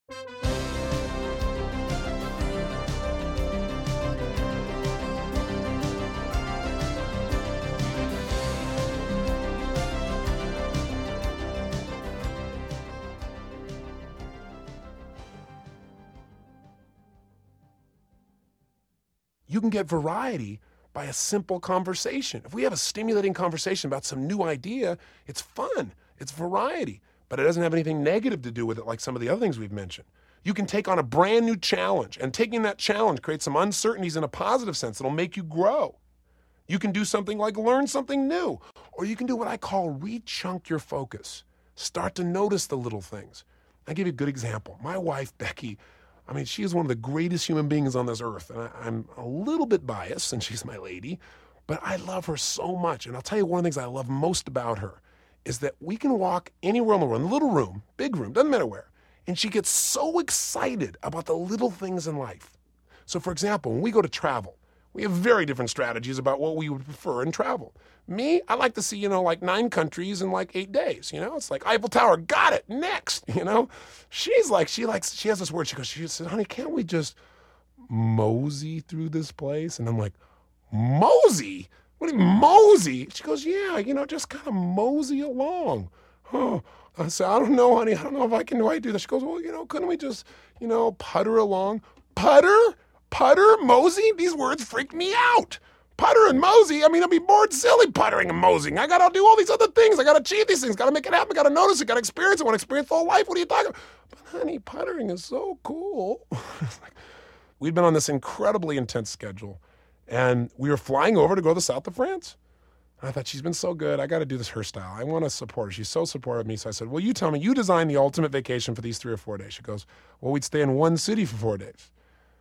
You can get variety by a simple conversation. If we have a stimulating conversation about some new idea, it's fun, it's variety, but it doesn't have anything negative to do with it like some of the other things we've mentioned. You can take on a brand new challenge, and taking that challenge creates some uncertainties in a positive sense that'll make you grow. You can do something like learn something new, or you can do what I call re-chunk your focus. Start to notice the little things. I'll give you a good example. My wife, Becky, she is one of the greatest human beings on this earth, and I'm a little bit biased since she's my lady, but I love her so much. And I'll tell you one of the things I love most about her is that we can walk anywhere in the room, little room, big room, doesn't matter where, and she gets so excited about the little things in life. So for example, when we go to travel, we have very different strategies about what we would prefer in travel. Me, I like to see, like 9 countries in like 8 days, It's like Eiffel Tower, got it, next, She's like, she has this word, she says, honey, can't we just mosey through this place? And I'm like, mosey? What do you mean, mosey? She goes, yeah, just kind of mosey along. Oh, I said, I don't know, honey, I don't know if I can do that. She goes, well, couldn't we just, putter along? Putter, mosey? These words freak me out. Putter and mosey? I'd be bored silly puttering and moseying. I got to do all these other things. I got to achieve these things. Got to make it happen. Got to notice it. Got to experience it. I want to experience the whole life. What are you talking about? But honey, puttering is so cool. We'd been on this incredibly intense schedule, and we were flying over to go to the south of France. And I thought, she's been so good. I got to do this her style. I want to support her. She's so supportive of me. So I said, well, you tell me. You designed the ultimate vacation for these 3 or 4 days. She goes, well, we'd stay in one city for 4 days.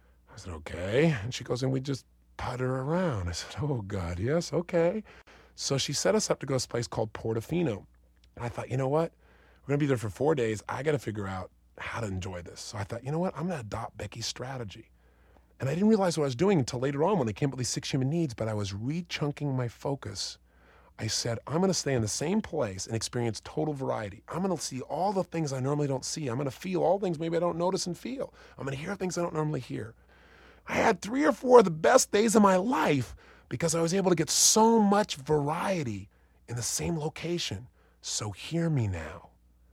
I said, okay. And she goes, and we just putter around. I said, oh, God, yes, okay. So she set us up to go to this place called Portofino. And I thought, you know what? We're going to be there for 4 days. I got to figure out how to enjoy this. So I thought, you know what? I'm going to adopt Becky's strategy. And I didn't realize what I was doing until later on when I came up with these 6 human needs, but I was re-chunking my focus. I said, I'm going to stay in the same place and experience total variety. I'm going to see all the things I normally don't see. I'm going to feel all things maybe I don't notice and feel. I'm going to hear things I don't normally hear. I had 3 or 4 of the best days of my life because I was able to get so much variety in the same location. So hear me now.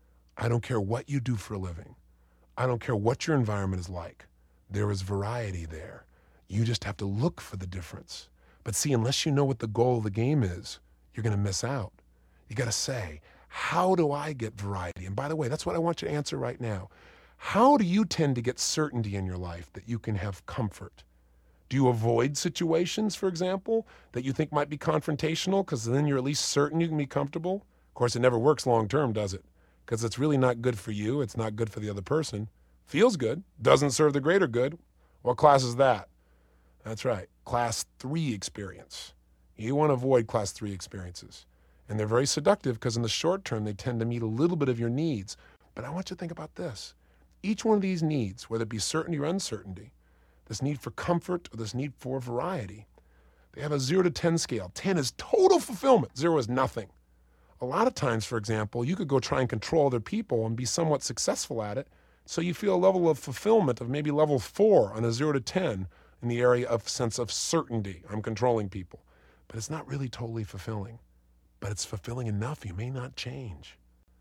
I don't care what you do for a living. I don't care what your environment is like. There is variety there. You just have to look for the difference. But see, unless you know what the goal of the game is, you're going to miss out. You got to say, how do I get variety? And by the way, that's what I want you to answer right now. How do you tend to get certainty in your life that you can have comfort? Do you avoid situations, for example, that you think might be confrontational because then you're at least certain you can be comfortable? Of course, it never works long term, does it? Because it's really not good for you. It's not good for the other person. Feels good. Doesn't serve the greater good. What class is that? That's right. Class 3 experience. You want to avoid class 3 experiences. And they're very seductive because in the short term, they tend to meet a little bit of your needs. But I want you to think about this. Each one of these needs, whether it be certainty or uncertainty, this need for comfort or this need for variety, they have a 0 to 10 scale. 10 is total fulfillment. 0 is nothing. A lot of times, for example, you could go try and control other people and be somewhat successful at it, so you feel a level of fulfillment of maybe level 4 on a 0 to 10 in the area of sense of certainty. I'm controlling people. But it's not really totally fulfilling. But it's fulfilling enough you may not change.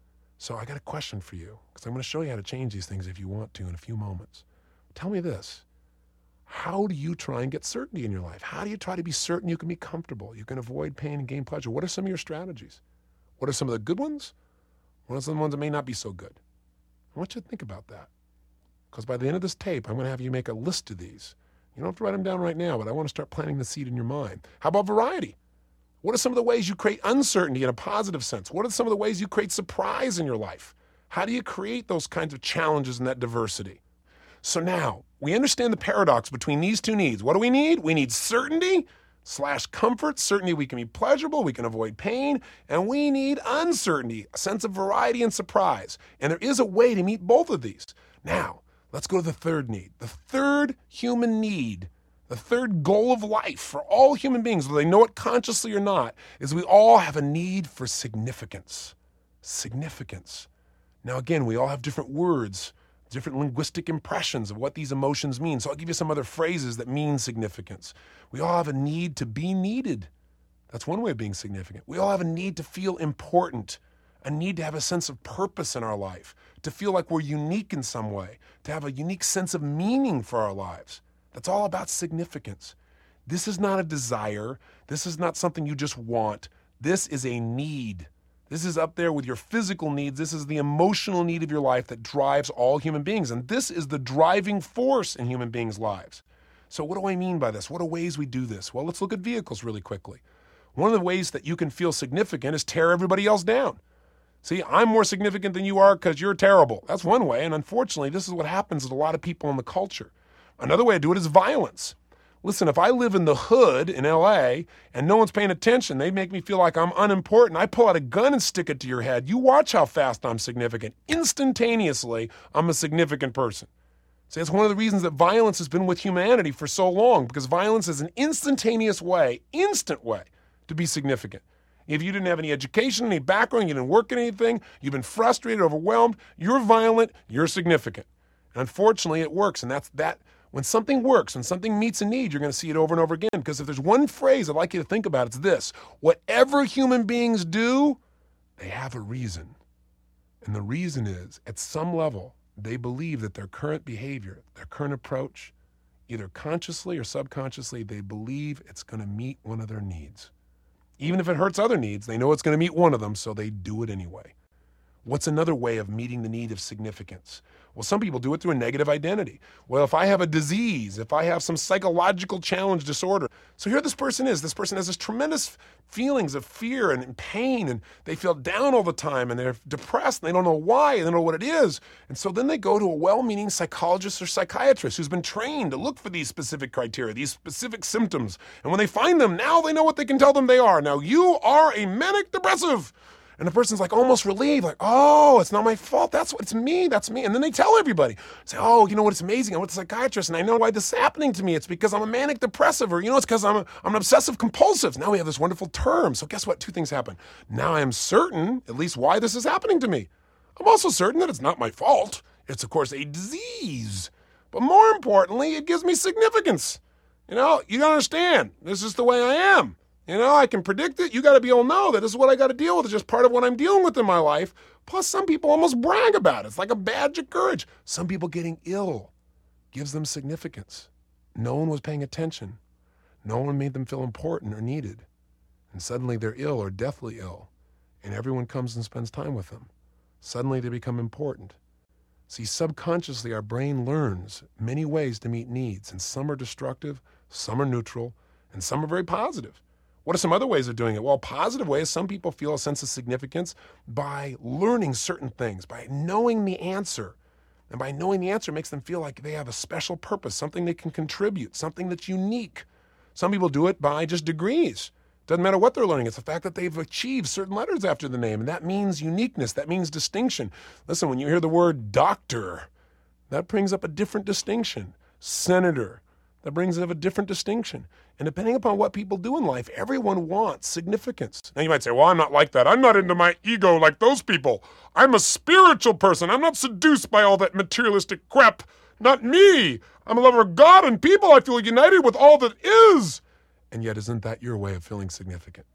So I got a question for you, because I'm going to show you how to change these things if you want to in a few moments. Tell me this. How do you try and get certainty in your life? How do you try to be certain you can be comfortable, you can avoid pain and gain pleasure? What are some of your strategies? What are some of the good ones? What are some of the ones that may not be so good? I want you to think about that. Because by the end of this tape, I'm going to have you make a list of these. You don't have to write them down right now, but I want to start planting the seed in your mind. How about variety? What are some of the ways you create uncertainty in a positive sense? What are some of the ways you create surprise in your life? How do you create those kinds of challenges and that diversity? So now, we understand the paradox between these 2 needs. What do we need? We need certainty / comfort. Certainty we can be pleasurable, we can avoid pain, and we need uncertainty, a sense of variety and surprise. And there is a way to meet both of these. Now, let's go to the 3rd need. The 3rd human need, the 3rd goal of life for all human beings, whether they know it consciously or not, is we all have a need for significance. Significance. Now again, we all have different words different linguistic impressions of what these emotions mean. So I'll give you some other phrases that mean significance. We all have a need to be needed. That's one way of being significant. We all have a need to feel important, a need to have a sense of purpose in our life, to feel like we're unique in some way, to have a unique sense of meaning for our lives. That's all about significance. This is not a desire. This is not something you just want. This is a need. This is up there with your physical needs. This is the emotional need of your life that drives all human beings. And this is the driving force in human beings' lives. So what do I mean by this? What are ways we do this? Well, let's look at vehicles really quickly. One of the ways that you can feel significant is tear everybody else down. See, I'm more significant than you are because you're terrible. That's one way. And unfortunately, this is what happens with a lot of people in the culture. Another way to do it is violence. Listen, if I live in the hood in LA and no one's paying attention, they make me feel like I'm unimportant. I pull out a gun and stick it to your head. You watch how fast I'm significant. Instantaneously, I'm a significant person. See, that's one of the reasons that violence has been with humanity for so long, because violence is an instantaneous way, instant way to be significant. If you didn't have any education, any background, you didn't work at anything, you've been frustrated, overwhelmed, you're violent, you're significant. And unfortunately, it works. And that's that. When something works, when something meets a need, you're going to see it over and over again. Because if there's one phrase I'd like you to think about, it's this: whatever human beings do, they have a reason. And the reason is, at some level, they believe that their current behavior, their current approach, either consciously or subconsciously, they believe it's going to meet one of their needs. Even if it hurts other needs, they know it's going to meet one of them, so they do it anyway. What's another way of meeting the need of significance? Well, some people do it through a negative identity. Well, if I have a disease, if I have some psychological challenge disorder. So here this person is. This person has this tremendous feelings of fear and pain, and they feel down all the time, and they're depressed, and they don't know why, and they don't know what it is. And so then they go to a well-meaning psychologist or psychiatrist who's been trained to look for these specific criteria, these specific symptoms. And when they find them, now they know what they can tell them they are. Now, you are a manic depressive. And the person's like almost relieved, like, oh, it's not my fault. It's me. That's me. And then they tell everybody, say, oh, you know what? It's amazing. I went to a psychiatrist and I know why this is happening to me. It's because I'm a manic depressive, or, it's because I'm an obsessive compulsive. Now we have this wonderful term. So guess what? Two things happen. Now I am certain, at least, why this is happening to me. I'm also certain that it's not my fault. It's, of course, a disease. But more importantly, it gives me significance. You don't understand. This is the way I am. I can predict it. You got to be able to know that this is what I got to deal with. It's just part of what I'm dealing with in my life. Plus, some people almost brag about it. It's like a badge of courage. Some people getting ill gives them significance. No one was paying attention. No one made them feel important or needed. And suddenly they're ill or deathly ill. And everyone comes and spends time with them. Suddenly they become important. See, subconsciously, our brain learns many ways to meet needs. And some are destructive, some are neutral, and some are very positive. What are some other ways of doing it? Well, positive ways, some people feel a sense of significance by learning certain things, by knowing the answer. And by knowing the answer makes them feel like they have a special purpose, something they can contribute, something that's unique. Some people do it by just degrees. Doesn't matter what they're learning. It's the fact that they've achieved certain letters after the name, and that means uniqueness. That means distinction. Listen, when you hear the word doctor, that brings up a different distinction. Senator, that brings up a different distinction. And depending upon what people do in life, everyone wants significance. Now you might say, well, I'm not like that. I'm not into my ego like those people. I'm a spiritual person. I'm not seduced by all that materialistic crap. Not me. I'm a lover of God and people. I feel united with all that is. And yet, isn't that your way of feeling significant?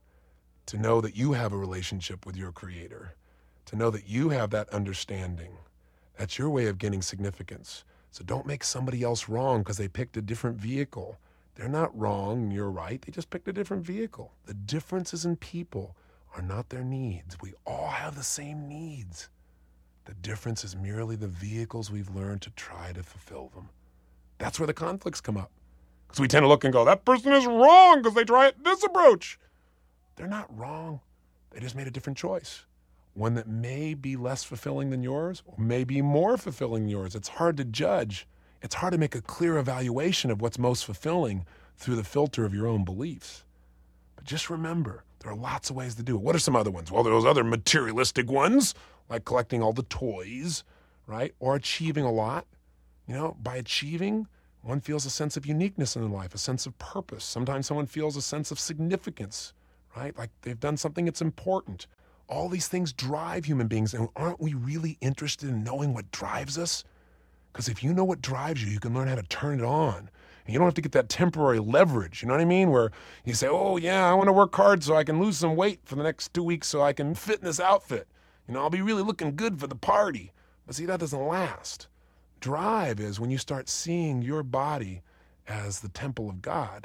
To know that you have a relationship with your Creator. To know that you have that understanding. That's your way of getting significance. So don't make somebody else wrong because they picked a different vehicle. They're not wrong and you're right. They just picked a different vehicle. The differences in people are not their needs. We all have the same needs. The difference is merely the vehicles we've learned to try to fulfill them. That's where the conflicts come up. Because we tend to look and go, that person is wrong because they try this approach. They're not wrong. They just made a different choice. One that may be less fulfilling than yours, or may be more fulfilling than yours. It's hard to judge. It's hard to make a clear evaluation of what's most fulfilling through the filter of your own beliefs. But just remember, there are lots of ways to do it. What are some other ones? Well, there are those other materialistic ones, like collecting all the toys, right? Or achieving a lot. By achieving, one feels a sense of uniqueness in their life, a sense of purpose. Sometimes someone feels a sense of significance, right? Like they've done something that's important. All these things drive human beings, and aren't we really interested in knowing what drives us? Because if you know what drives you, you can learn how to turn it on. And you don't have to get that temporary leverage, you know what I mean? Where you say, oh yeah, I want to work hard so I can lose some weight for the next 2 weeks so I can fit in this outfit. I'll be really looking good for the party. But see, that doesn't last. Drive is when you start seeing your body as the temple of God.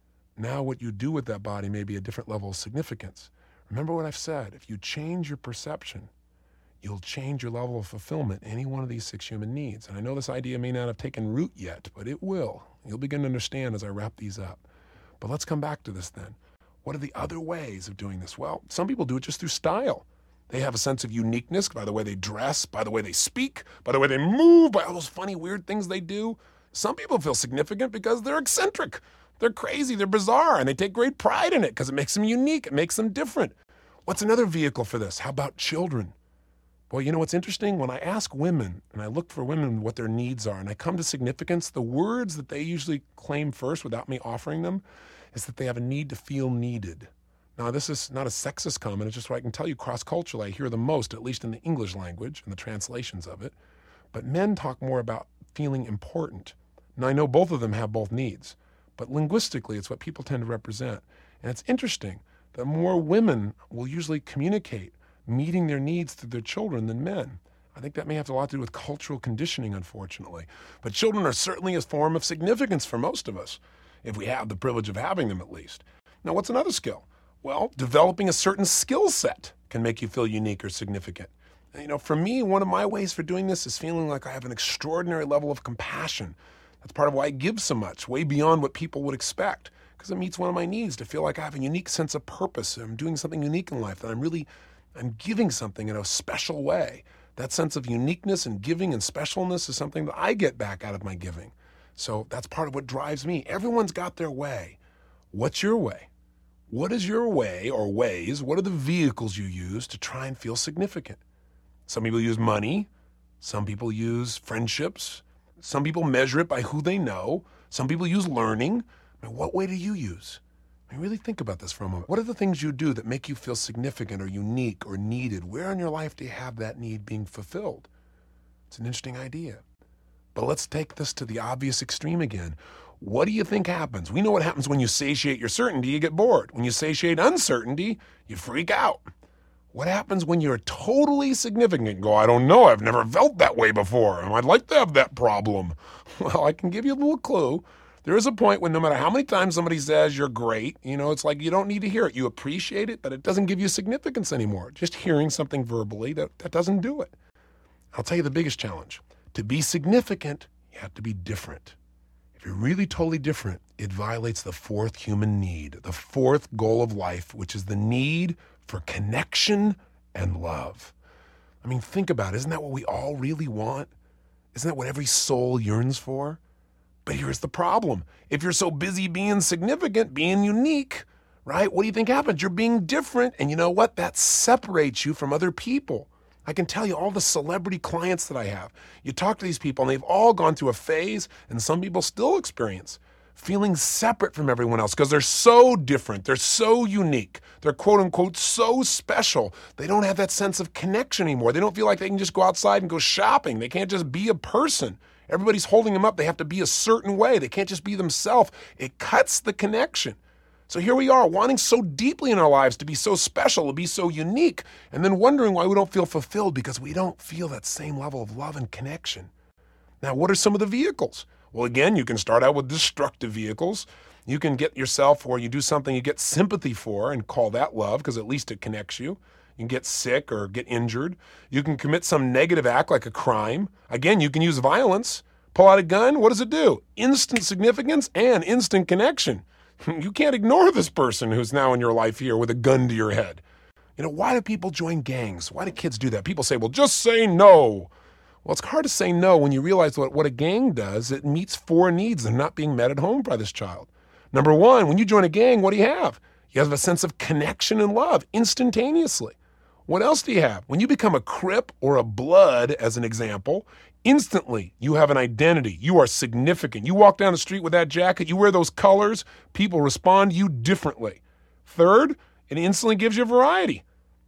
Now what you do with that body may be a different level of significance. Remember what I've said, if you change your perception, you'll change your level of fulfillment in any one of these 6 human needs. And I know this idea may not have taken root yet, but it will. You'll begin to understand as I wrap these up. But let's come back to this then. What are the other ways of doing this? Well, some people do it just through style. They have a sense of uniqueness by the way they dress, by the way they speak, by the way they move, by all those funny, weird things they do. Some people feel significant because they're eccentric. They're crazy, they're bizarre, and they take great pride in it because it makes them unique, it makes them different. What's another vehicle for this? How about children? Well, you know what's interesting? When I ask women, and I look for women what their needs are, and I come to significance, the words that they usually claim first without me offering them is that they have a need to feel needed. Now, this is not a sexist comment, it's just what I can tell you cross-culturally I hear the most, at least in the English language and the translations of it. But men talk more about feeling important. Now, I know both of them have both needs, but linguistically, it's what people tend to represent. And it's interesting that more women will usually communicate meeting their needs through their children than men. I think that may have a lot to do with cultural conditioning, unfortunately. But children are certainly a form of significance for most of us, if we have the privilege of having them at least. Now, what's another skill? Well, developing a certain skill set can make you feel unique or significant. And, for me, one of my ways for doing this is feeling like I have an extraordinary level of compassion. That's part of why I give so much, way beyond what people would expect, because it meets one of my needs to feel like I have a unique sense of purpose. I'm doing something unique in life, that I'm giving something in a special way. That sense of uniqueness and giving and specialness is something that I get back out of my giving. So that's part of what drives me. Everyone's got their way. What's your way? What is your way or ways? What are the vehicles you use to try and feel significant? Some people use money. Some people use friendships. Some people measure it by who they know. Some people use learning. What way do you use? Really think about this for a moment. What are the things you do that make you feel significant or unique or needed? Where in your life do you have that need being fulfilled? It's an interesting idea. But let's take this to the obvious extreme again. What do you think happens? We know what happens when you satiate your certainty, you get bored. When you satiate uncertainty, you freak out. What happens when you're totally significant and go, I don't know, I've never felt that way before, and I'd like to have that problem? Well, I can give you a little clue. There is a point when no matter how many times somebody says you're great, it's like you don't need to hear it. You appreciate it, but it doesn't give you significance anymore. Just hearing something verbally, that doesn't do it. I'll tell you the biggest challenge. To be significant, you have to be different. If you're really totally different, it violates the 4th human need, the 4th goal of life, which is the need for connection and love. Think about it. Isn't that what we all really want? Isn't that what every soul yearns for? But here's the problem. If you're so busy being significant, being unique, right? What do you think happens? You're being different, and you know what? That separates you from other people. I can tell you all the celebrity clients that I have. You talk to these people, and they've all gone through a phase, and some people still experience feeling separate from everyone else because they're so different. They're so unique. They're quote unquote so special. They don't have that sense of connection anymore. They don't feel like they can just go outside and go shopping. They can't just be a person. Everybody's holding them up. They have to be a certain way. They can't just be themselves. It cuts the connection. So here we are, wanting so deeply in our lives to be so special, to be so unique, and then wondering why we don't feel fulfilled because we don't feel that same level of love and connection. Now, what are some of the vehicles? Well, again, you can start out with destructive vehicles. You can get yourself, or you do something you get sympathy for and call that love because at least it connects you. You can get sick or get injured. You can commit some negative act like a crime. Again, you can use violence. Pull out a gun. What does it do? Instant significance and instant connection. You can't ignore this person who's now in your life here with a gun to your head. Why do people join gangs? Why do kids do that? People say, well, just say no. Well, it's hard to say no when you realize what a gang does. It meets 4 needs that are not being met at home by this child. Number 1, when you join a gang, what do you have? You have a sense of connection and love instantaneously. What else do you have? When you become a Crip or a Blood, as an example, instantly you have an identity. You are significant. You walk down the street with that jacket, you wear those colors, people respond to you differently. Third, it instantly gives you variety.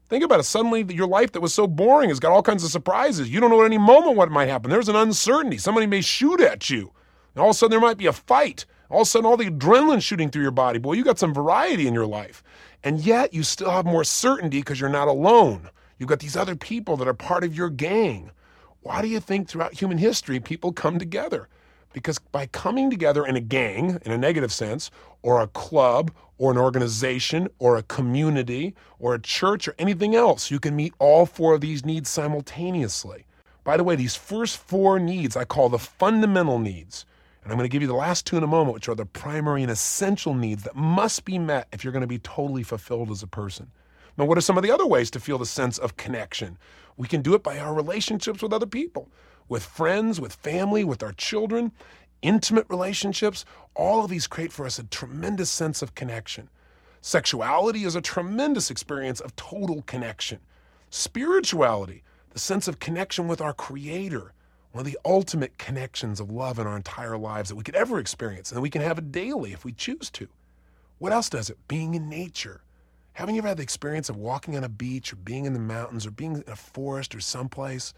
Think about it. Suddenly, your life that was so boring has got all kinds of surprises. You don't know at any moment what might happen. There's an uncertainty. Somebody may shoot at you. And all of a sudden, there might be a fight. All of a sudden, all the adrenaline shooting through your body. Boy, you got some variety in your life. And yet, you still have more certainty because you're not alone. You've got these other people that are part of your gang. Why do you think throughout human history people come together? Because by coming together in a gang, in a negative sense, or a club, or an organization, or a community, or a church, or anything else, you can meet all four of these needs simultaneously. By the way, these first four needs I call the fundamental needs. And I'm going to give you the last two in a moment, which are the primary and essential needs that must be met if you're going to be totally fulfilled as a person. Now, what are some of the other ways to feel the sense of connection? We can do it by our relationships with other people, with friends, with family, with our children, intimate relationships. All of these create for us a tremendous sense of connection. Sexuality is a tremendous experience of total connection. Spirituality, the sense of connection with our Creator, one of the ultimate connections of love in our entire lives that we could ever experience, and that we can have it daily if we choose to. What else does it? Being in nature. Haven't you ever had the experience of walking on a beach or being in the mountains or being in a forest or someplace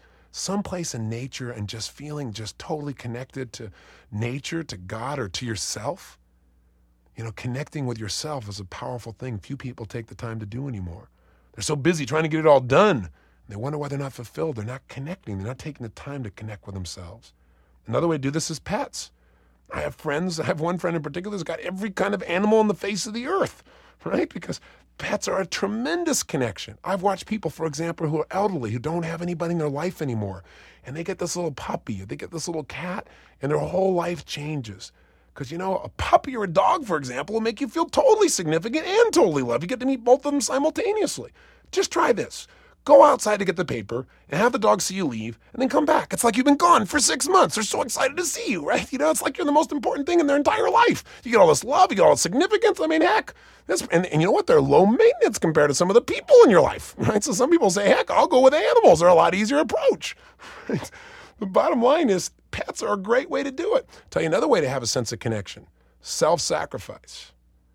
in nature and just feeling just totally connected to nature, to God, or to yourself? You know, connecting with yourself is a powerful thing few people take the time to do anymore. They're so busy trying to get it all done. They wonder why they're not fulfilled. They're not connecting. They're not taking the time to connect with themselves. Another way to do this is pets. I have one friend in particular who's got every kind of animal on the face of the earth, right? Because pets are a tremendous connection. I've watched people, for example, who are elderly, who don't have anybody in their life anymore, and they get this little puppy, or they get this little cat, and their whole life changes. Because, you know, a puppy or a dog, for example, will make you feel totally significant and totally loved. You get to meet both of them simultaneously. Just try this. Go outside to get the paper and have the dog see you leave and then come back. It's like you've been gone for 6 months. They're so excited to see you, right? You know, it's like you're the most important thing in their entire life. You get all this love, you get all this significance. I mean, heck, and you know what? They're low maintenance compared to some of the people in your life, right? So some people say, heck, I'll go with animals. They're a lot easier approach. Right? The bottom line is pets are a great way to do it. I'll tell you another way to have a sense of connection: self-sacrifice.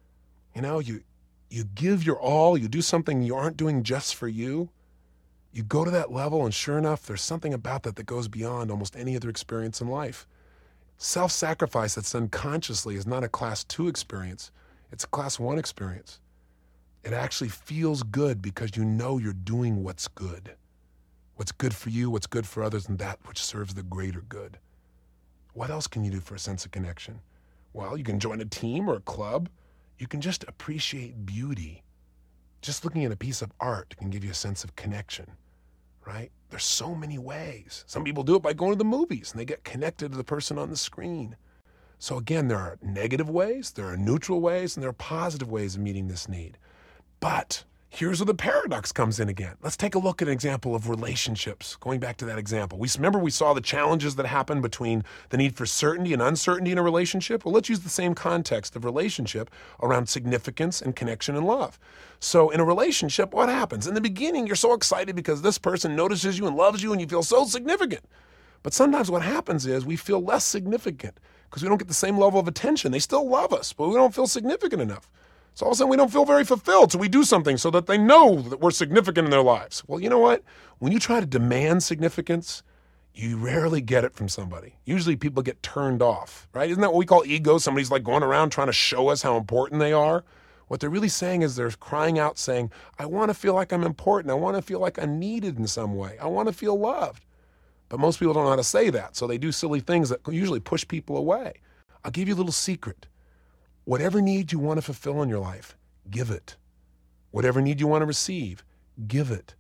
You know, you give your all, you do something you aren't doing just for you. You go to that level, and sure enough, there's something about that goes beyond almost any other experience in life. Self-sacrifice that's done consciously is not a class 2 experience. It's a class 1 experience. It actually feels good because you know you're doing what's good for you, what's good for others, and that which serves the greater good. What else can you do for a sense of connection? Well, you can join a team or a club. You can just appreciate beauty. Just looking at a piece of art can give you a sense of connection, right? There's so many ways. Some people do it by going to the movies and they get connected to the person on the screen. So again, there are negative ways, there are neutral ways, and there are positive ways of meeting this need. But here's where the paradox comes in again. Let's take a look at an example of relationships. Going back to that example. Remember we saw the challenges that happen between the need for certainty and uncertainty in a relationship? Well, let's use the same context of relationship around significance and connection and love. So in a relationship, what happens? In the beginning, you're so excited because this person notices you and loves you and you feel so significant. But sometimes what happens is we feel less significant because we don't get the same level of attention. They still love us, but we don't feel significant enough. So all of a sudden we don't feel very fulfilled, so we do something so that they know that we're significant in their lives. Well, you know what? When you try to demand significance, you rarely get it from somebody. Usually people get turned off, right? Isn't that what we call ego? Somebody's like going around trying to show us how important they are. What they're really saying is they're crying out saying, I want to feel like I'm important. I want to feel like I'm needed in some way. I want to feel loved. But most people don't know how to say that, so they do silly things that usually push people away. I'll give you a little secret. Whatever need you want to fulfill in your life, give it. Whatever need you want to receive, give it.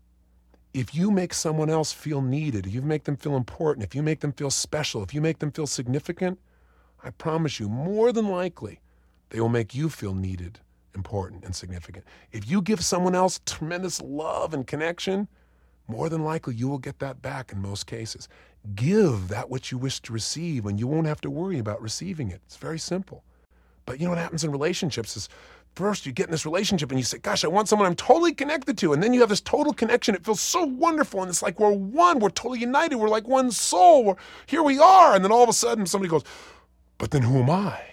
If you make someone else feel needed, if you make them feel important, if you make them feel special, if you make them feel significant, I promise you, more than likely, they will make you feel needed, important, and significant. If you give someone else tremendous love and connection, more than likely you will get that back in most cases. Give that which you wish to receive, and you won't have to worry about receiving it. It's very simple. But you know what happens in relationships is first you get in this relationship and you say, gosh, I want someone I'm totally connected to. And then you have this total connection. It feels so wonderful. And it's like we're one. We're totally united. We're like one soul. Here we are. And then all of a sudden somebody goes, but then who am I?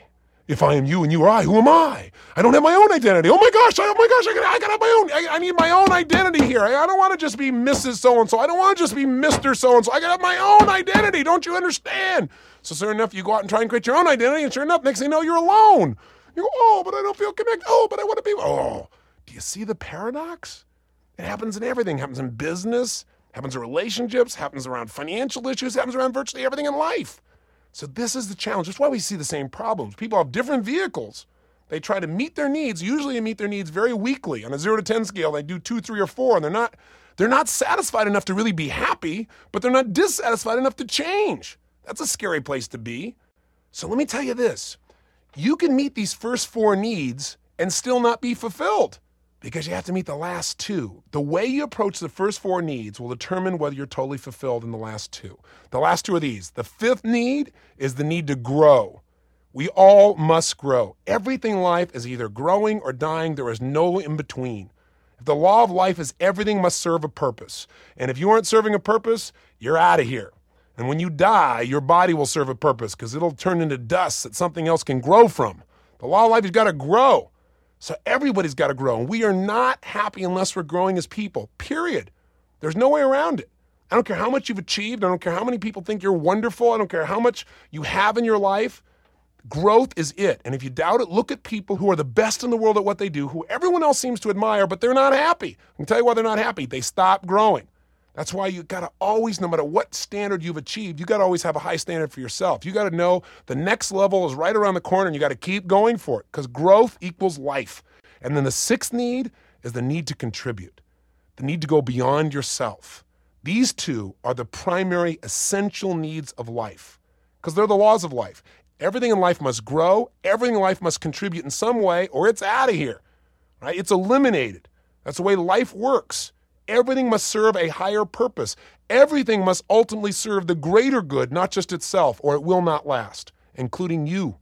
If I am you and you are I, who am I? I don't have my own identity. Oh my gosh, I gotta have my own. I need my own identity here. I don't want to just be Mrs. So-and-so. I don't want to just be Mr. So-and-so. I gotta have my own identity. Don't you understand? So sure enough, you go out and try and create your own identity, and sure enough, next thing you know, you're alone. You go, oh, but I don't feel connected. Oh, but I want to be. Oh, do you see the paradox? It happens in everything. It happens in business, happens in relationships, happens around financial issues, happens around virtually everything in life. So this is the challenge. That's why we see the same problems. People have different vehicles. They try to meet their needs. Usually they meet their needs very weakly. On a 0 to 10 scale, they do 2, 3, or 4, and they're not satisfied enough to really be happy, but they're not dissatisfied enough to change. That's a scary place to be. So let me tell you this. You can meet these first 4 needs and still not be fulfilled because you have to meet the last 2. The way you approach the first 4 needs will determine whether you're totally fulfilled in the last 2. The last 2 are these. The 5th need is the need to grow. We all must grow. Everything in life is either growing or dying. There is no in between. If the law of life is everything must serve a purpose. And if you aren't serving a purpose, you're out of here. And when you die, your body will serve a purpose because it'll turn into dust that something else can grow from. The law of life has got to grow. So everybody's got to grow. And we are not happy unless we're growing as people, period. There's no way around it. I don't care how much you've achieved. I don't care how many people think you're wonderful. I don't care how much you have in your life. Growth is it. And if you doubt it, look at people who are the best in the world at what they do, who everyone else seems to admire, but they're not happy. I can tell you why they're not happy. They stop growing. That's why you got to always, no matter what standard you've achieved, you got to always have a high standard for yourself. You got to know the next level is right around the corner and you got to keep going for it because growth equals life. And then the 6th need is the need to contribute, the need to go beyond yourself. These 2 are the primary essential needs of life because they're the laws of life. Everything in life must grow. Everything in life must contribute in some way or it's out of here, right? It's eliminated. That's the way life works. Everything must serve a higher purpose. Everything must ultimately serve the greater good, not just itself, or it will not last, including you.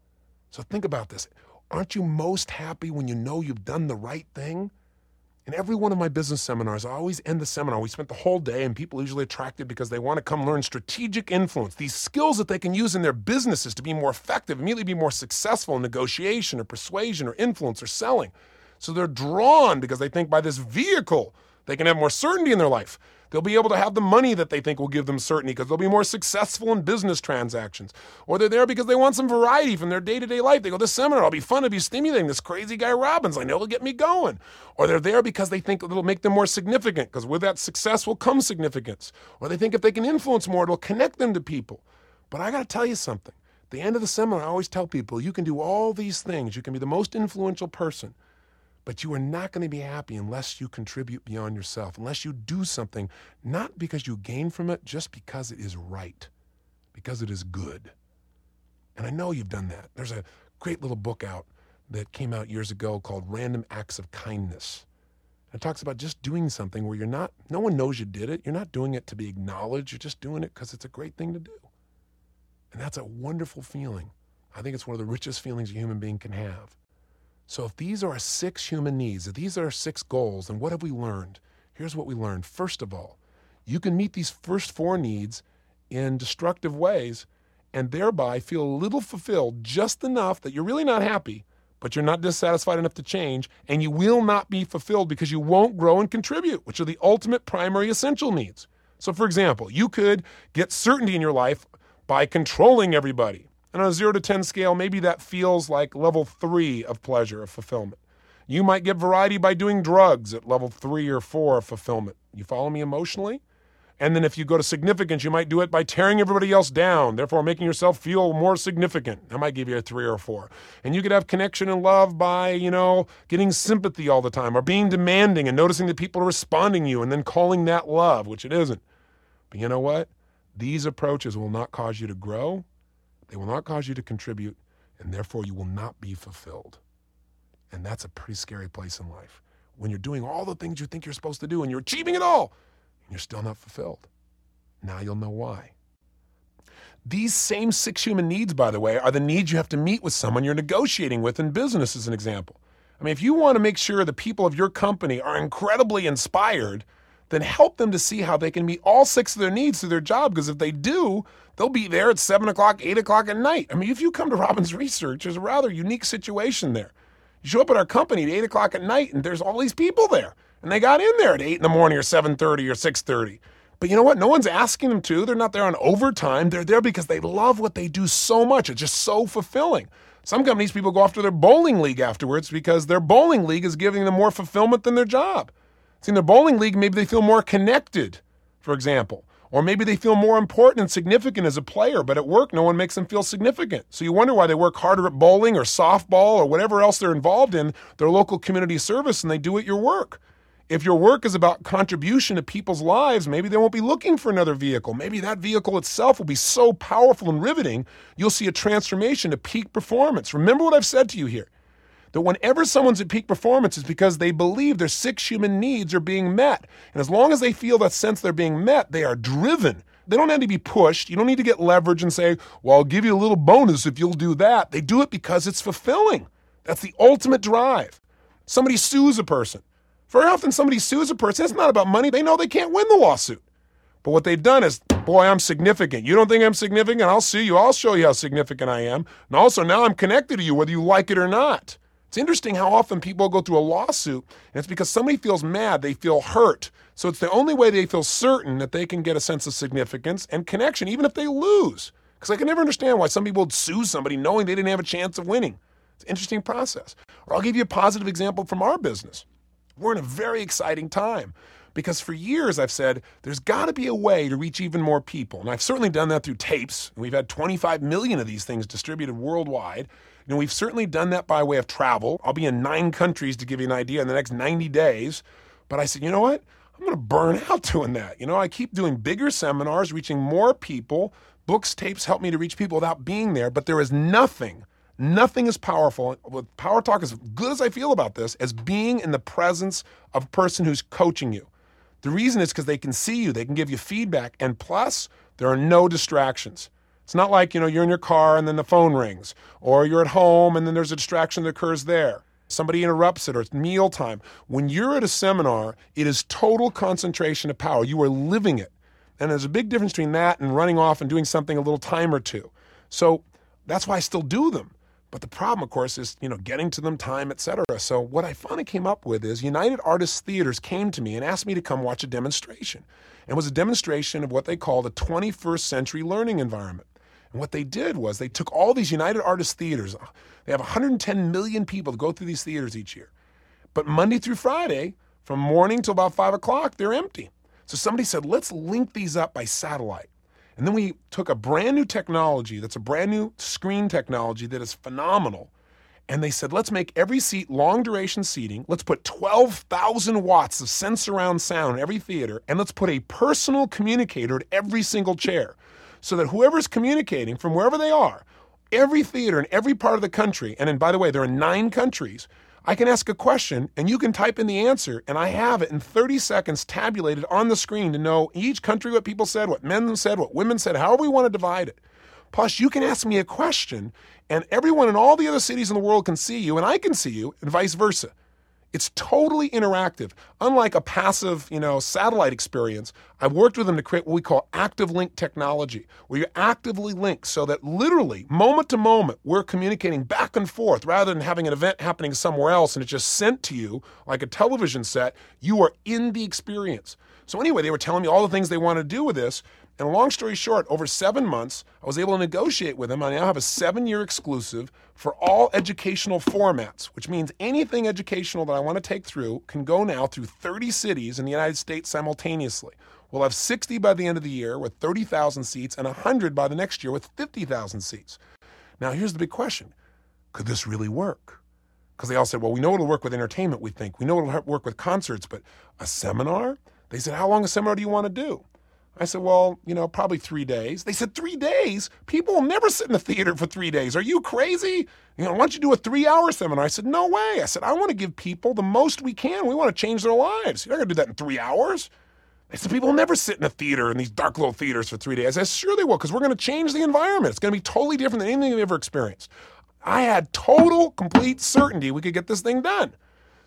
So think about this. Aren't you most happy when you know you've done the right thing? In every one of my business seminars, I always end the seminar. We spent the whole day, and people are usually attracted because they want to come learn strategic influence, these skills that they can use in their businesses to be more effective, immediately be more successful in negotiation or persuasion or influence or selling. So they're drawn because they think by this vehicle, they can have more certainty in their life. They'll be able to have the money that they think will give them certainty because they'll be more successful in business transactions. Or they're there because they want some variety from their day-to-day life. They go, this seminar will be fun, it'll be stimulating. This crazy guy Robbins, I know it'll get me going. Or they're there because they think it'll make them more significant because with that success will come significance. Or they think if they can influence more, it'll connect them to people. But I got to tell you something. At the end of the seminar, I always tell people, you can do all these things. You can be the most influential person. But you are not going to be happy unless you contribute beyond yourself, unless you do something, not because you gain from it, just because it is right, because it is good. And I know you've done that. There's a great little book out that came out years ago called Random Acts of Kindness. It talks about just doing something where no one knows you did it. You're not doing it to be acknowledged. You're just doing it because it's a great thing to do. And that's a wonderful feeling. I think it's one of the richest feelings a human being can have. So if these are our 6 human needs, if these are our 6 goals, then what have we learned? Here's what we learned. First of all, you can meet these first 4 needs in destructive ways and thereby feel a little fulfilled, just enough that you're really not happy, but you're not dissatisfied enough to change, and you will not be fulfilled because you won't grow and contribute, which are the ultimate primary essential needs. So for example, you could get certainty in your life by controlling everybody. And on a 0 to 10 scale, maybe that feels like level 3 of pleasure, of fulfillment. You might get variety by doing drugs at level 3 or 4 of fulfillment. You follow me emotionally? And then if you go to significance, you might do it by tearing everybody else down, therefore making yourself feel more significant. That might give you a 3 or 4. And you could have connection and love by, getting sympathy all the time or being demanding and noticing that people are responding to you and then calling that love, which it isn't. But you know what? These approaches will not cause you to grow. They will not cause you to contribute, and therefore you will not be fulfilled. And that's a pretty scary place in life. When you're doing all the things you think you're supposed to do and you're achieving it all, and you're still not fulfilled. Now you'll know why. These same 6 human needs, by the way, are the needs you have to meet with someone you're negotiating with in business, as an example. I mean, if you want to make sure the people of your company are incredibly inspired, then help them to see how they can meet all 6 of their needs through their job. Because if they do, they'll be there at 7 o'clock, 8 o'clock at night. I mean, if you come to Robbins Research, there's a rather unique situation there. You show up at our company at 8 o'clock at night, and there's all these people there. And they got in there at 8 in the morning or 7:30 or 6:30. But you know what? No one's asking them to. They're not there on overtime. They're there because they love what they do so much. It's just so fulfilling. Some companies, people go after their bowling league afterwards because their bowling league is giving them more fulfillment than their job. See, in their bowling league, maybe they feel more connected, for example. Or maybe they feel more important and significant as a player, but at work, no one makes them feel significant. So you wonder why they work harder at bowling or softball or whatever else they're involved in, their local community service, than they do at your work. If your work is about contribution to people's lives, maybe they won't be looking for another vehicle. Maybe that vehicle itself will be so powerful and riveting, you'll see a transformation to peak performance. Remember what I've said to you here, that whenever someone's at peak performance, it's because they believe their 6 human needs are being met. And as long as they feel that sense they're being met, they are driven. They don't need to be pushed. You don't need to get leverage and say, well, I'll give you a little bonus if you'll do that. They do it because it's fulfilling. That's the ultimate drive. Somebody sues a person. Very often somebody sues a person, it's not about money. They know they can't win the lawsuit. But what they've done is, boy, I'm significant. You don't think I'm significant? I'll sue you. I'll show you how significant I am. And also now I'm connected to you whether you like it or not. It's interesting how often people go through a lawsuit, and it's because somebody feels mad, they feel hurt. So it's the only way they feel certain that they can get a sense of significance and connection, even if they lose. Because I can never understand why some people would sue somebody knowing they didn't have a chance of winning. It's an interesting process. Or I'll give you a positive example from our business. We're in a very exciting time because for years I've said there's got to be a way to reach even more people. And I've certainly done that through tapes. We've had 25 million of these things distributed worldwide. And we've certainly done that by way of travel. I'll be in 9 countries to give you an idea in the next 90 days. But I said, you know what? I'm going to burn out doing that. You know, I keep doing bigger seminars, reaching more people. Books, tapes help me to reach people without being there. But there is nothing as powerful, with Power Talk, as good as I feel about this, as being in the presence of a person who's coaching you. The reason is because they can see you, they can give you feedback, and plus, there are no distractions. It's not like, you know, you're in your car and then the phone rings, or you're at home and then there's a distraction that occurs there. Somebody interrupts it, or it's mealtime. When you're at a seminar, it is total concentration of power. You are living it. And there's a big difference between that and running off and doing something a little time or two. So that's why I still do them. But the problem, of course, is, you know, getting to them, time, etc. So what I finally came up with is United Artists Theaters came to me and asked me to come watch a demonstration. And it was a demonstration of what they call the 21st century learning environment. And what they did was they took all these United Artists Theaters. They have 110 million people that go through these theaters each year. But Monday through Friday, from morning till about 5 o'clock, they're empty. So somebody said, let's link these up by satellite. And then we took a brand new technology that's a brand new screen technology that is phenomenal. And they said, let's make every seat long duration seating. Let's put 12,000 watts of sense surround sound in every theater. And let's put a personal communicator at every single chair so that whoever's communicating from wherever they are, every theater in every part of the country, and by the way, there are 9 countries, I can ask a question and you can type in the answer and I have it in 30 seconds tabulated on the screen to know each country what people said, what men said, what women said, however we want to divide it. Plus, you can ask me a question and everyone in all the other cities in the world can see you and I can see you and vice versa. It's totally interactive. Unlike a passive, satellite experience, I've worked with them to create what we call active link technology, where you actively link so that literally, moment to moment, we're communicating back and forth rather than having an event happening somewhere else and it's just sent to you like a television set. You are in the experience. So anyway, they were telling me all the things they want to do with this. And long story short, over 7 months, I was able to negotiate with them. I now have a 7-year exclusive for all educational formats, which means anything educational that I want to take through can go now through 30 cities in the United States simultaneously. We'll have 60 by the end of the year with 30,000 seats and 100 by the next year with 50,000 seats. Now, here's the big question. Could this really work? Because they all said, well, we know it'll work with entertainment, we think. We know it'll work with concerts, but a seminar? They said, how long a seminar do you want to do? I said, well, probably 3 days. They said, 3 days? People will never sit in a theater for 3 days. Are you crazy? Why don't you do a 3-hour seminar? I said, no way. I said, I want to give people the most we can. We want to change their lives. You're not going to do that in 3 hours. They said, people will never sit in a theater, in these dark little theaters for 3 days. I said, sure they will, because we're going to change the environment. It's going to be totally different than anything we've ever experienced. I had total, complete certainty we could get this thing done.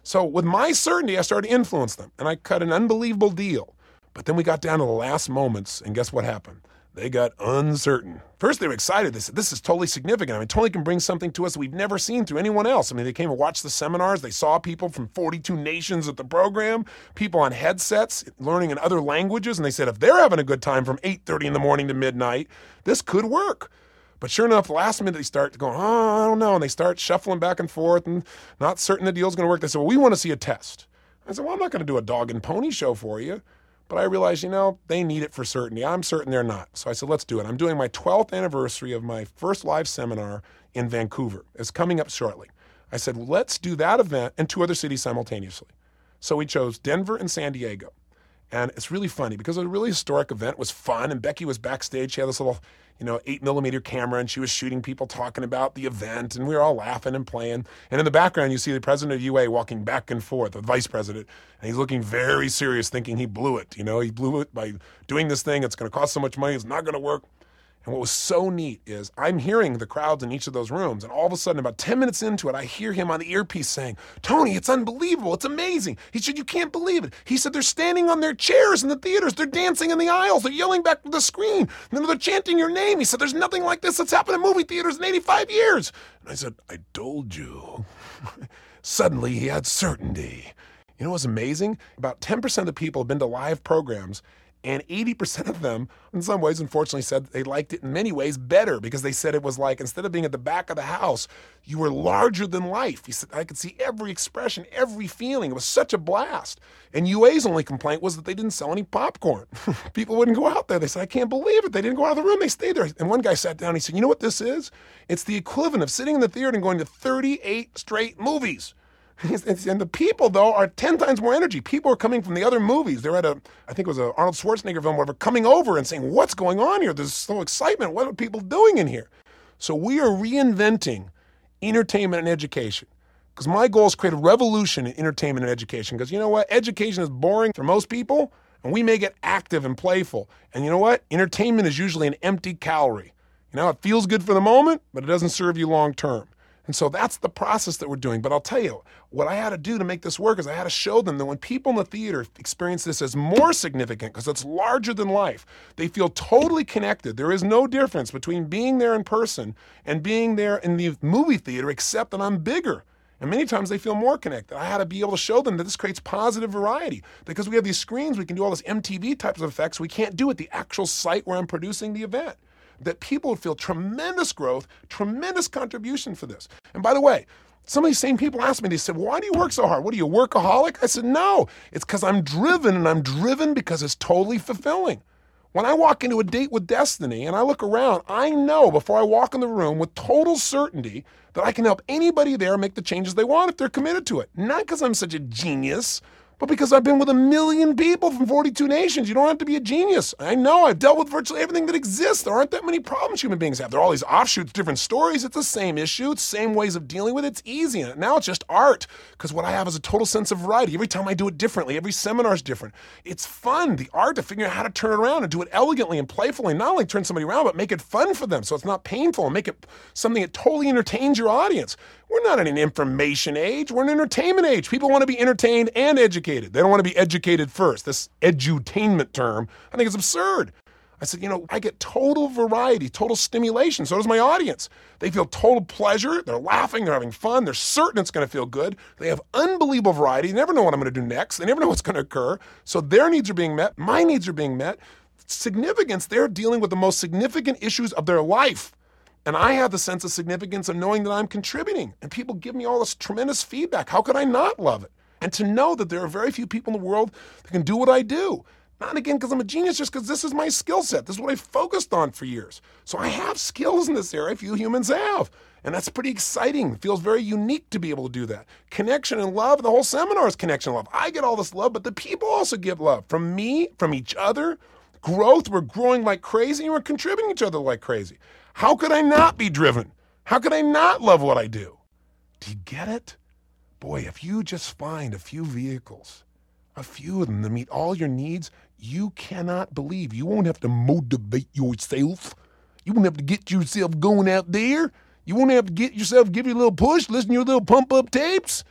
So with my certainty, I started to influence them, and I cut an unbelievable deal. But then we got down to the last moments, and guess what happened? They got uncertain. First, they were excited. They said, this is totally significant. I mean, Tony can bring something to us we've never seen through anyone else. I mean, they came and watched the seminars. They saw people from 42 nations at the program, people on headsets learning in other languages. And they said, if they're having a good time from 8:30 in the morning to midnight, this could work. But sure enough, the last minute they start going, oh, I don't know. And they start shuffling back and forth and not certain the deal's going to work. They said, well, we want to see a test. I said, well, I'm not going to do a dog and pony show for you. But I realized, they need it for certainty. I'm certain they're not. So I said, let's do it. I'm doing my 12th anniversary of my first live seminar in Vancouver. It's coming up shortly. I said, let's do that event in 2 other cities simultaneously. So we chose Denver and San Diego. And it's really funny because it was a really historic event. It was fun. And Becky was backstage. She had this little 8mm camera, and she was shooting people talking about the event, and we were all laughing and playing. And in the background, you see the president of UA walking back and forth, the vice president, and he's looking very serious, thinking he blew it. He blew it by doing this thing. It's going to cost so much money. It's not going to work. And what was so neat is I'm hearing the crowds in each of those rooms, and all of a sudden, about 10 minutes into it, I hear him on the earpiece saying, Tony, it's unbelievable. It's amazing. He said, you can't believe it. He said, they're standing on their chairs in the theaters. They're dancing in the aisles. They're yelling back to the screen. And they're chanting your name. He said, there's nothing like this that's happened in movie theaters in 85 years. And I said, I told you. Suddenly, he had certainty. You know what's amazing? About 10% of the people have been to live programs, and 80% of them, in some ways, unfortunately, said they liked it in many ways better because they said it was like, instead of being at the back of the house, you were larger than life. He said, I could see every expression, every feeling. It was such a blast. And UA's only complaint was that they didn't sell any popcorn. People wouldn't go out there. They said, I can't believe it. They didn't go out of the room. They stayed there. And one guy sat down. He said, you know what this is? It's the equivalent of sitting in the theater and going to 38 straight movies. And the people, though, are 10 times more energy. People are coming from the other movies. They're at I think it was an Arnold Schwarzenegger film, whatever, coming over and saying, what's going on here? There's so excitement. What are people doing in here? So we are reinventing entertainment and education. Because my goal is to create a revolution in entertainment and education. Because you know what? Education is boring for most people, and we make it active and playful. And you know what? Entertainment is usually an empty calorie. It feels good for the moment, but it doesn't serve you long term. And so that's the process that we're doing. But I'll tell you, what I had to do to make this work is I had to show them that when people in the theater experience this as more significant, because it's larger than life, they feel totally connected. There is no difference between being there in person and being there in the movie theater, except that I'm bigger. And many times they feel more connected. I had to be able to show them that this creates positive variety. Because we have these screens, we can do all this MTV types of effects we can't do at the actual site where I'm producing the event. That people would feel tremendous growth, tremendous contribution for this. And by the way, some of these same people asked me, they said, why do you work so hard? What are you, a workaholic? I said, no, it's because I'm driven, and I'm driven because it's totally fulfilling. When I walk into a date with destiny and I look around, I know before I walk in the room with total certainty that I can help anybody there make the changes they want if they're committed to it. Not because I'm such a genius, but because I've been with 1 million people from 42 nations. You don't have to be a genius. I know. I've dealt with virtually everything that exists. There aren't that many problems human beings have. There are all these offshoots, different stories. It's the same issue. It's the same ways of dealing with it. It's easy. And now it's just art, because what I have is a total sense of variety. Every time I do it differently, every seminar is different. It's fun, the art, to figure out how to turn it around and do it elegantly and playfully. Not only turn somebody around, but make it fun for them so it's not painful, and make it something that totally entertains your audience. We're not in an information age. We're an entertainment age. People want to be entertained and educated. They don't want to be educated first. This edutainment term, I think it's absurd. I said, I get total variety, total stimulation. So does my audience. They feel total pleasure. They're laughing. They're having fun. They're certain it's going to feel good. They have unbelievable variety. They never know what I'm going to do next. They never know what's going to occur. So their needs are being met. My needs are being met. Significance, they're dealing with the most significant issues of their life. And I have the sense of significance of knowing that I'm contributing. And people give me all this tremendous feedback. How could I not love it? And to know that there are very few people in the world that can do what I do. Not again because I'm a genius, just because this is my skill set. This is what I focused on for years. So I have skills in this area few humans have. And that's pretty exciting. It feels very unique to be able to do that. Connection and love, the whole seminar is connection and love. I get all this love, but the people also give love. From me, from each other. Growth, we're growing like crazy, and we're contributing each other like crazy. How could I not be driven? How could I not love what I do? Do you get it? Boy, if you just find a few vehicles, a few of them to meet all your needs, you cannot believe. You won't have to motivate yourself. You won't have to get yourself going out there. You won't have to get yourself, give you a little push, listen to your little pump-up tapes.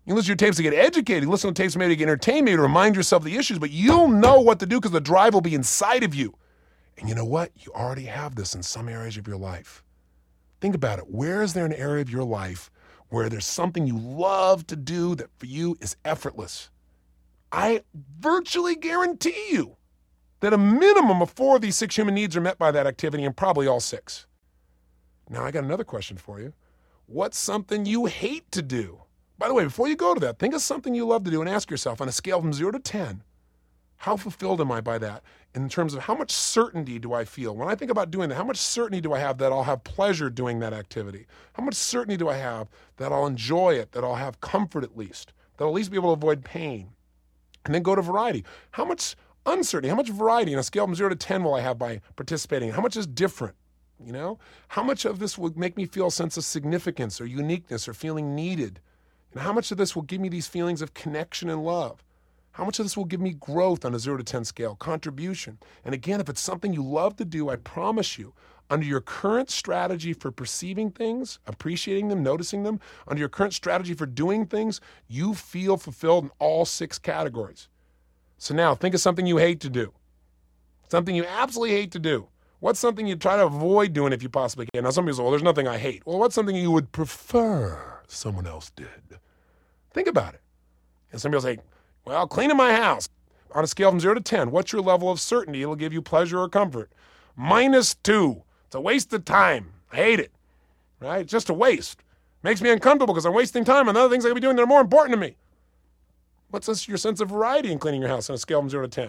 You listen to your tapes to get educated. You listen to tapes maybe to get entertained, maybe to remind yourself of the issues, but you'll know what to do because the drive will be inside of you. And you know what? You already have this in some areas of your life. Think about it. Where is there an area of your life where there's something you love to do that for you is effortless? I virtually guarantee you that a minimum of 4 of these 6 human needs are met by that activity, and probably all 6. Now, I got another question for you. What's something you hate to do? By the way, before you go to that, think of something you love to do and ask yourself on a scale from 0 to 10, how fulfilled am I by that in terms of how much certainty do I feel? When I think about doing that, how much certainty do I have that I'll have pleasure doing that activity? How much certainty do I have that I'll enjoy it, that I'll have comfort at least, that I'll at least be able to avoid pain? And then go to variety. How much uncertainty, how much variety on a scale from 0 to 10 will I have by participating? How much is different? You know, how much of this will make me feel a sense of significance or uniqueness or feeling needed? And how much of this will give me these feelings of connection and love? How much of this will give me growth on a 0 to 10 scale, contribution? And again, if it's something you love to do, I promise you, under your current strategy for perceiving things, appreciating them, noticing them, under your current strategy for doing things, you feel fulfilled in all 6 categories. So now think of something you hate to do. Something you absolutely hate to do. What's something you try to avoid doing if you possibly can? Now some people say, well, there's nothing I hate. Well, what's something you would prefer someone else did? Think about it. And some people say, well, cleaning my house. On a scale from 0 to 10, what's your level of certainty it'll give you pleasure or comfort? -2. It's a waste of time. I hate it. Right? It's just a waste. Makes me uncomfortable because I'm wasting time on other things I could be doing that are more important to me. What's your sense of variety in cleaning your house on a scale from 0 to 10?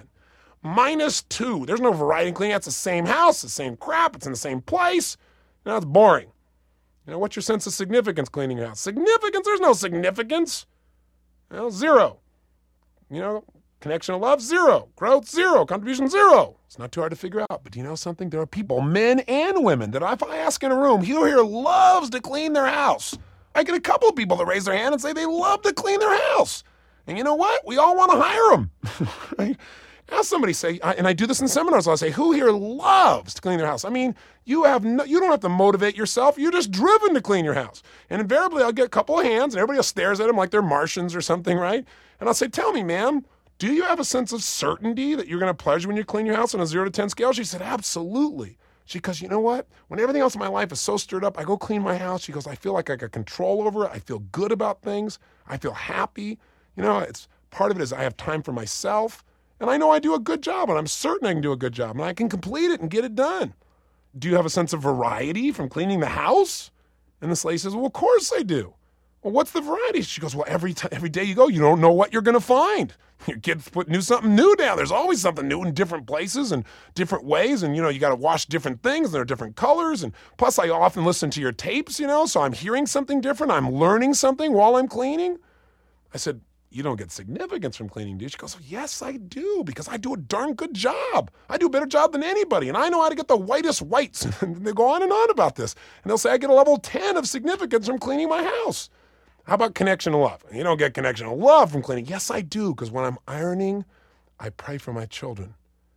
-2. There's no variety in cleaning. That's the same house, the same crap. It's in the same place. You know, it's boring. You know, what's your sense of significance cleaning your house? Significance? There's no significance. Well, 0. You know, connection of love, 0. Growth, 0. Contribution, 0. It's not too hard to figure out. But do you know something? There are people, men and women, that if I ask in a room, who here loves to clean their house? I get a couple of people that raise their hand and say they love to clean their house. And you know what? We all want to hire them. Right? Ask somebody, say, and I do this in seminars, I'll say, who here loves to clean their house? I mean, you don't have to motivate yourself. You're just driven to clean your house. And invariably, I'll get a couple of hands, and everybody stares at them like they're Martians or something, right? And I'll say, tell me, ma'am, do you have a sense of certainty that you're going to have pleasure when you clean your house on a 0 to 10 scale? She said, absolutely. She goes, you know what? When everything else in my life is so stirred up, I go clean my house. She goes, I feel like I got control over it. I feel good about things. I feel happy. You know, it's part of it is I have time for myself. And I know I do a good job, and I'm certain I can do a good job, and I can complete it and get it done. Do you have a sense of variety from cleaning the house? And this lady says, well, of course I do. Well, what's the variety? She goes, well, every day you go, you don't know what you're going to find. Your kids put something new down. There's always something new in different places and different ways, and, you know, you got to wash different things, and there are different colors, and plus I often listen to your tapes, you know, so I'm hearing something different. I'm learning something while I'm cleaning. I said, you don't get significance from cleaning, do you? She goes, yes, I do, because I do a darn good job. I do a better job than anybody, and I know how to get the whitest whites. And they go on and on about this. And they'll say, I get a level 10 of significance from cleaning my house. How about connection and love? You don't get connection and love from cleaning. Yes, I do, because when I'm ironing, I pray for my children.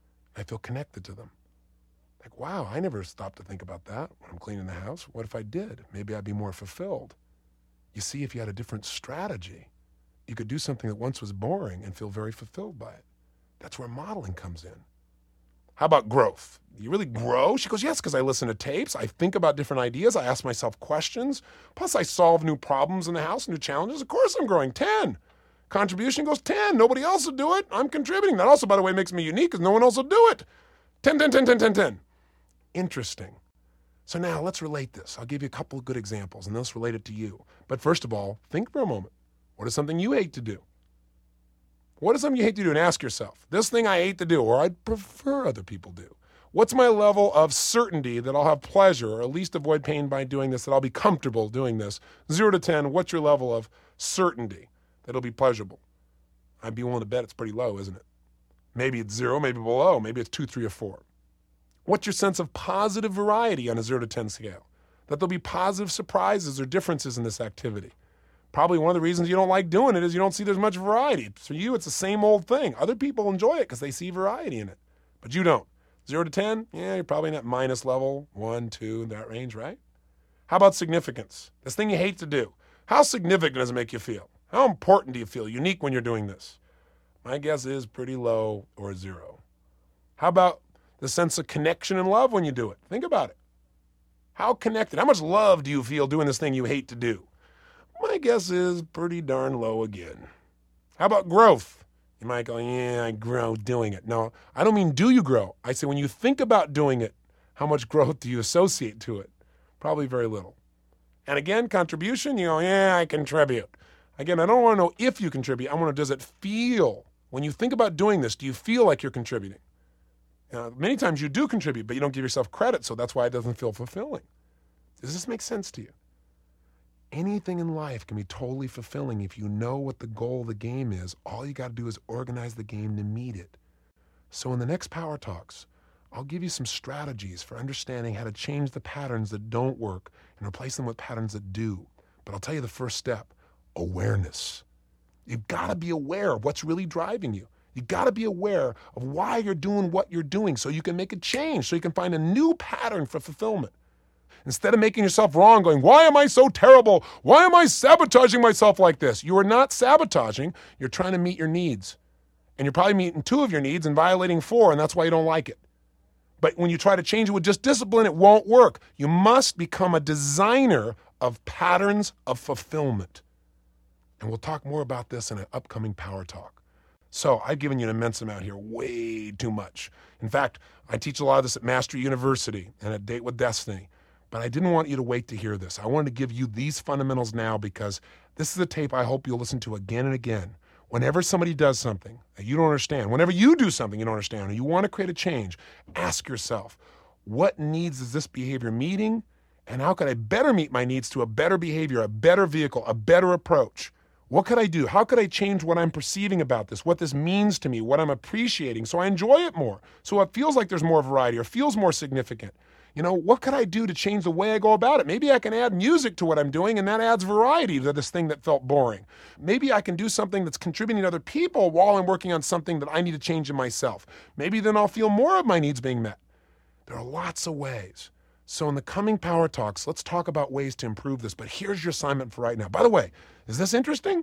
I feel connected to them. Like, wow, I never stopped to think about that when I'm cleaning the house. What if I did? Maybe I'd be more fulfilled. You see, if you had a different strategy, you could do something that once was boring and feel very fulfilled by it. That's where modeling comes in. How about growth? You really grow? She goes, yes, because I listen to tapes. I think about different ideas. I ask myself questions. Plus, I solve new problems in the house, new challenges. Of course, I'm growing. 10. Contribution goes 10. Nobody else will do it. I'm contributing. That also, by the way, makes me unique because no one else will do it. 10, 10, 10, 10, 10, 10. Interesting. So now let's relate this. I'll give you a couple of good examples, and let's relate it to you. But first of all, think for a moment. What is something you hate to do? What is something you hate to do? And ask yourself, this thing I hate to do, or I'd prefer other people do. What's my level of certainty that I'll have pleasure, or at least avoid pain by doing this, that I'll be comfortable doing this? 0 to 10, what's your level of certainty that it'll be pleasurable? I'd be willing to bet it's pretty low, isn't it? Maybe it's 0, maybe below, maybe it's 2, 3, or 4. What's your sense of positive variety on a 0 to 10 scale? That there'll be positive surprises or differences in this activity. Probably one of the reasons you don't like doing it is you don't see there's much variety. For you, it's the same old thing. Other people enjoy it because they see variety in it, but you don't. 0 to 10, yeah, you're probably in that minus level, 1, 2, in that range, right? How about significance? This thing you hate to do. How significant does it make you feel? How important do you feel unique when you're doing this? My guess is pretty low or 0. How about the sense of connection and love when you do it? Think about it. How connected? How much love do you feel doing this thing you hate to do? My guess is pretty darn low again. How about growth? You might go, yeah, I grow doing it. No, I don't mean do you grow. I say when you think about doing it, how much growth do you associate to it? Probably very little. And again, contribution, you go, yeah, I contribute. Again, I don't want to know if you contribute. I want to know, does it feel, when you think about doing this, do you feel like you're contributing? Many times you do contribute, but you don't give yourself credit, so that's why it doesn't feel fulfilling. Does this make sense to you? Anything in life can be totally fulfilling if you know what the goal of the game is. All you got to do is organize the game to meet it. So in the next Power Talks, I'll give you some strategies for understanding how to change the patterns that don't work and replace them with patterns that do. But I'll tell you the first step, awareness. You've got to be aware of what's really driving you. You got to be aware of why you're doing what you're doing so you can make a change, so you can find a new pattern for fulfillment. Instead of making yourself wrong, going, why am I so terrible? Why am I sabotaging myself like this? You are not sabotaging. You're trying to meet your needs. And you're probably meeting 2 of your needs and violating 4, and that's why you don't like it. But when you try to change it with just discipline, it won't work. You must become a designer of patterns of fulfillment. And we'll talk more about this in an upcoming Power Talk. So I've given you an immense amount here, way too much. In fact, I teach a lot of this at Mastery University and at Date with Destiny. But I didn't want you to wait to hear this. I wanted to give you these fundamentals now because this is a tape I hope you'll listen to again and again. Whenever somebody does something that you don't understand, whenever you do something you don't understand, and you want to create a change, ask yourself, what needs is this behavior meeting? And how can I better meet my needs to a better behavior, a better vehicle, a better approach? What could I do? How could I change what I'm perceiving about this, what this means to me, what I'm appreciating so I enjoy it more, so it feels like there's more variety or feels more significant? What could I do to change the way I go about it? Maybe I can add music to what I'm doing, and that adds variety to this thing that felt boring. Maybe I can do something that's contributing to other people while I'm working on something that I need to change in myself. Maybe then I'll feel more of my needs being met. There are lots of ways. So in the coming Power Talks, let's talk about ways to improve this. But here's your assignment for right now. By the way, is this interesting?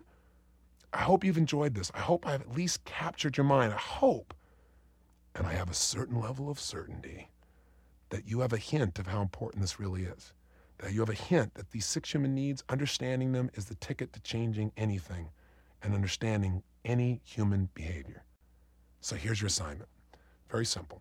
I hope you've enjoyed this. I hope I've at least captured your mind. I hope. And I have a certain level of certainty that you have a hint of how important this really is. That you have a hint that these 6 human needs, understanding them is the ticket to changing anything and understanding any human behavior. So here's your assignment. Very simple.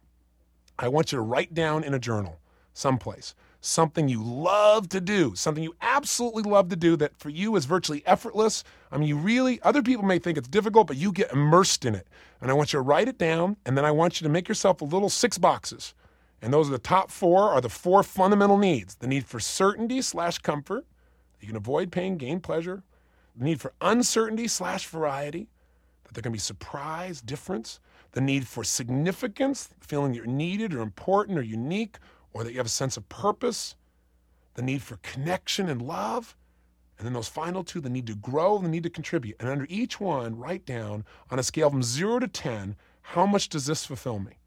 I want you to write down in a journal, someplace, something you love to do, something you absolutely love to do that for you is virtually effortless. I mean, other people may think it's difficult, but you get immersed in it. And I want you to write it down, and then I want you to make yourself a little 6 boxes. And those are the top 4 are the 4 fundamental needs. The need for certainty/comfort. You can avoid pain, gain pleasure. The need for uncertainty/variety. That there can be surprise, difference. The need for significance, feeling that you're needed or important or unique, or that you have a sense of purpose. The need for connection and love. And then those final 2, the need to grow and the need to contribute. And under each one, write down on a scale from 0 to 10, how much does this fulfill me?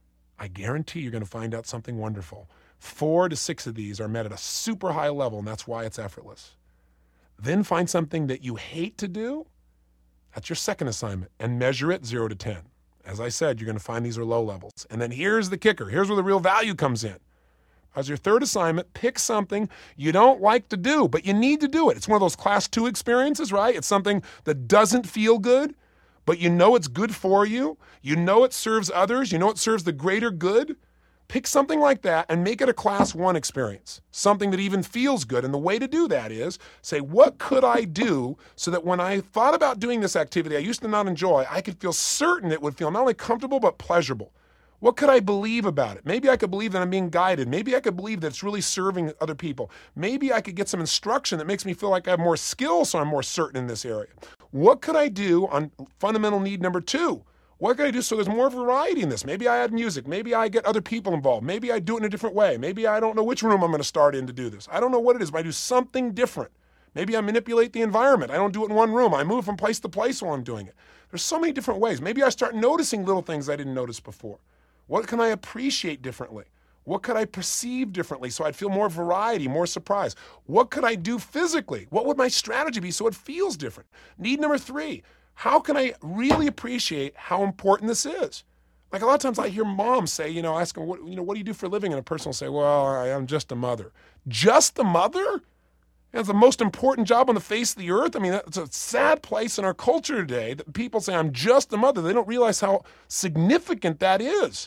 I guarantee you're going to find out something wonderful. 4 to 6 of these are met at a super high level, and that's why it's effortless. Then find something that you hate to do. That's your second assignment, and measure it 0 to 10. As I said, you're going to find these are low levels. And then here's the kicker. Here's where the real value comes in. As your third assignment, pick something you don't like to do, but you need to do it. It's one of those class 2 experiences, right? It's something that doesn't feel good, but you know it's good for you. You know it serves others. You know it serves the greater good. Pick something like that and make it a class 1 experience, something that even feels good. And the way to do that is say, what could I do so that when I thought about doing this activity I used to not enjoy, I could feel certain it would feel not only comfortable but pleasurable. What could I believe about it? Maybe I could believe that I'm being guided. Maybe I could believe that it's really serving other people. Maybe I could get some instruction that makes me feel like I have more skills so I'm more certain in this area. What could I do on fundamental need number 2? What could I do so there's more variety in this? Maybe I add music. Maybe I get other people involved. Maybe I do it in a different way. Maybe I don't know which room I'm going to start in to do this. I don't know what it is, but I do something different. Maybe I manipulate the environment. I don't do it in one room. I move from place to place while I'm doing it. There's so many different ways. Maybe I start noticing little things I didn't notice before. What can I appreciate differently? What could I perceive differently so I'd feel more variety, more surprise? What could I do physically? What would my strategy be so it feels different? Need number 3, how can I really appreciate how important this is? Like a lot of times I hear moms say, ask them, what do you do for a living? And a person will say, well, I'm just a mother. Just a mother? That's the most important job on the face of the earth. I mean, that's a sad place in our culture today that people say, I'm just a mother. They don't realize how significant that is.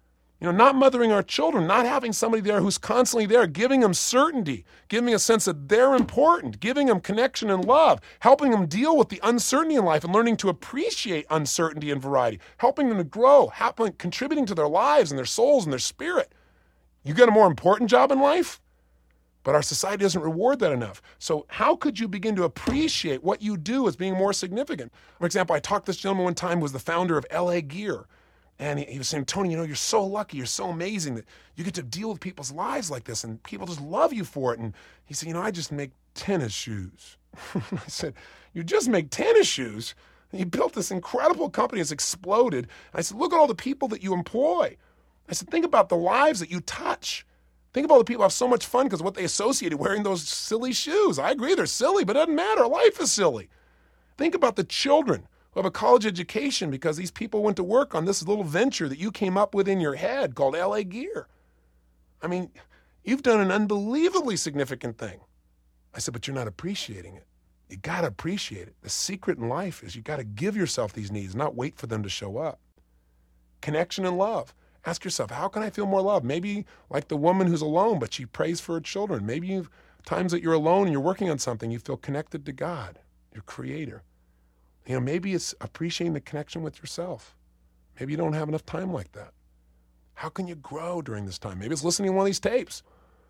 Not mothering our children, not having somebody there who's constantly there, giving them certainty, giving a sense that they're important, giving them connection and love, helping them deal with the uncertainty in life and learning to appreciate uncertainty and variety, helping them to grow, contributing to their lives and their souls and their spirit. You got a more important job in life? But our society doesn't reward that enough. So how could you begin to appreciate what you do as being more significant? For example, I talked to this gentleman one time who was the founder of LA Gear. And he was saying, Tony, you're so lucky, you're so amazing that you get to deal with people's lives like this and people just love you for it. And he said, I just make tennis shoes. I said, you just make tennis shoes? And you built this incredible company, it's exploded. And I said, look at all the people that you employ. I said, think about the lives that you touch. Think of all the people who have so much fun because of what they associated wearing those silly shoes. I agree, they're silly, but it doesn't matter. Life is silly. Think about the children who have a college education because these people went to work on this little venture that you came up with in your head called LA Gear. I mean, you've done an unbelievably significant thing. I said, but you're not appreciating it. You got to appreciate it. The secret in life is you got to give yourself these needs, not wait for them to show up. Connection and love. Ask yourself, how can I feel more love? Maybe like the woman who's alone, but she prays for her children. Maybe you've times that you're alone and you're working on something, you feel connected to God, your creator. Maybe it's appreciating the connection with yourself. Maybe you don't have enough time like that. How can you grow during this time? Maybe it's listening to one of these tapes.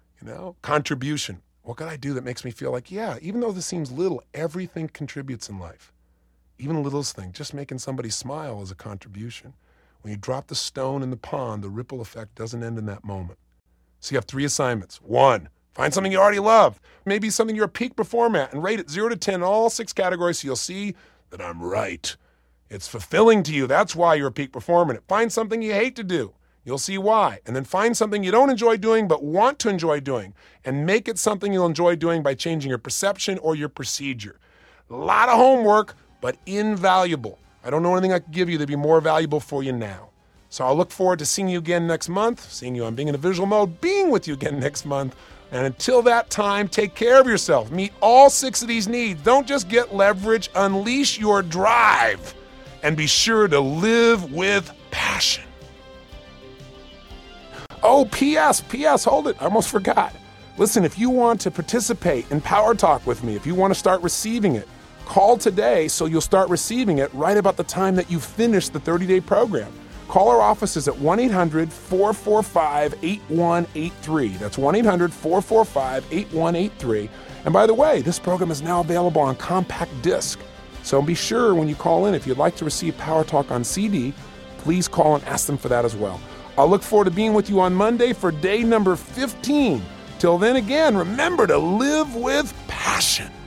Contribution. What can I do that makes me feel like, yeah, even though this seems little, everything contributes in life. Even the littlest thing, just making somebody smile is a contribution. When you drop the stone in the pond, the ripple effect doesn't end in that moment. So you have 3 assignments. 1, find something you already love. Maybe something you're a peak performer at and rate it 0 to 10 in all 6 categories so you'll see that I'm right. It's fulfilling to you. That's why you're a peak performer. Find something you hate to do. You'll see why. And then find something you don't enjoy doing but want to enjoy doing and make it something you'll enjoy doing by changing your perception or your procedure. A lot of homework, but invaluable. I don't know anything I could give you that'd be more valuable for you now. So I'll look forward to seeing you again next month, seeing you on Being in a Visual Mode, being with you again next month. And until that time, take care of yourself. Meet all 6 of these needs. Don't just get leverage, unleash your drive. And be sure to live with passion. Oh, P.S., hold it, I almost forgot. Listen, if you want to participate in Power Talk with me, if you want to start receiving it, call today so you'll start receiving it right about the time that you finish the 30-day program. Call our offices at 1-800-445-8183. That's 1-800-445-8183. And by the way, this program is now available on compact disc. So be sure when you call in, if you'd like to receive Power Talk on CD, please call and ask them for that as well. I'll look forward to being with you on Monday for day number 15. Till then, again, remember to live with passion.